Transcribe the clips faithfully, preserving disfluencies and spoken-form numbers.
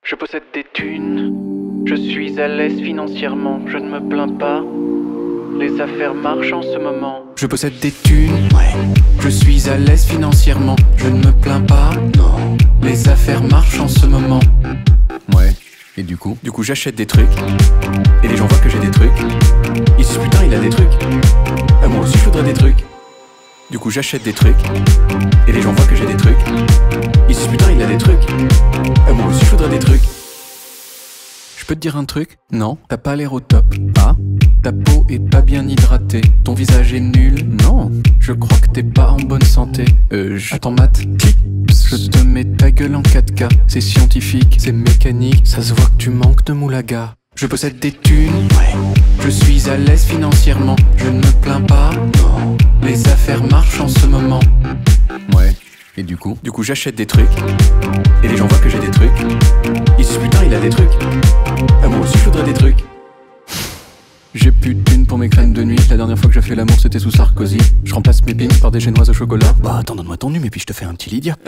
Je possède des thunes, je suis à l'aise financièrement, je ne me plains pas, les affaires marchent en ce moment. Je possède des thunes, ouais. Je suis à l'aise financièrement, je ne me plains pas, non. Les affaires marchent en ce moment. Ouais, et du coup Du coup j'achète des trucs, et les gens voient que j'ai des trucs. Ils se disent putain il a des trucs, ah moi aussi je voudrais des trucs. Du coup j'achète des trucs, et les gens voient que j'ai des trucs. Ils se disent putain il a des trucs, ah moi aussi je voudrais des trucs. Je peux te dire un truc? Non, t'as pas l'air au top. Ah? Ta peau est pas bien hydratée, ton visage est nul. Non, je crois que t'es pas en bonne santé. Euh, je... Attends Matt, je te mets ta gueule en quatre K. C'est scientifique, c'est mécanique, ça se voit que tu manques de moulaga. Je possède des thunes, ouais. Je suis à l'aise financièrement, je ne me plains pas, non. Les affaires marchent en ce moment. Ouais, et du coup Du coup j'achète des trucs, et les gens voient que j'ai des trucs. Ils se disent putain il a des trucs, ah moi aussi je voudrais des trucs. J'ai plus de thunes pour mes crèmes de nuit. La dernière fois que j'ai fait l'amour c'était sous Sarkozy. Je remplace mes pins par des génoises au chocolat. Bah attends, donne-moi ton nume et puis je te fais un petit Lydia.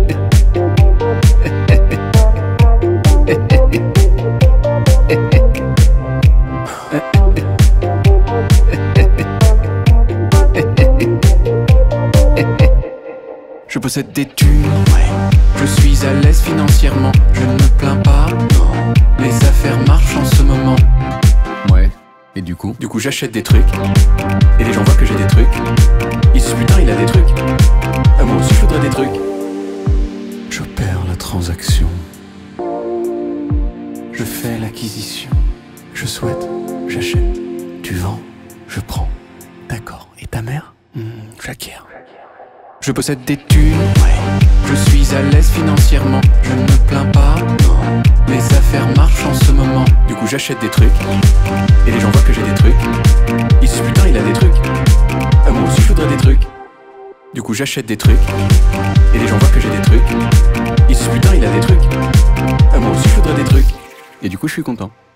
Je possède des thunes, ouais. Je suis à l'aise financièrement, je ne me plains pas, non. Les affaires marchent en ce moment. Ouais. Et du coup Du coup j'achète des trucs, et les gens voient que j'ai des trucs. Ils se disent putain il a des trucs, ah moi aussi je voudrais des trucs. J'opère la transaction, je fais l'acquisition. Je souhaite, j'achète, tu vends, je prends. D'accord, et ta mère? Mmh, j'acquiers. Je possède des thunes, ouais. Je suis à l'aise financièrement, je ne me plains pas, non. Les affaires marchent en ce moment. Du coup j'achète des trucs, et les gens voient que j'ai des trucs. Ils se disent putain il a des trucs, ah moi aussi je voudrais des trucs. Du coup j'achète des trucs, et les gens voient que j'ai des trucs. Ils se disent putain il a des trucs, ah moi aussi je voudrais des trucs. Et du coup je suis content.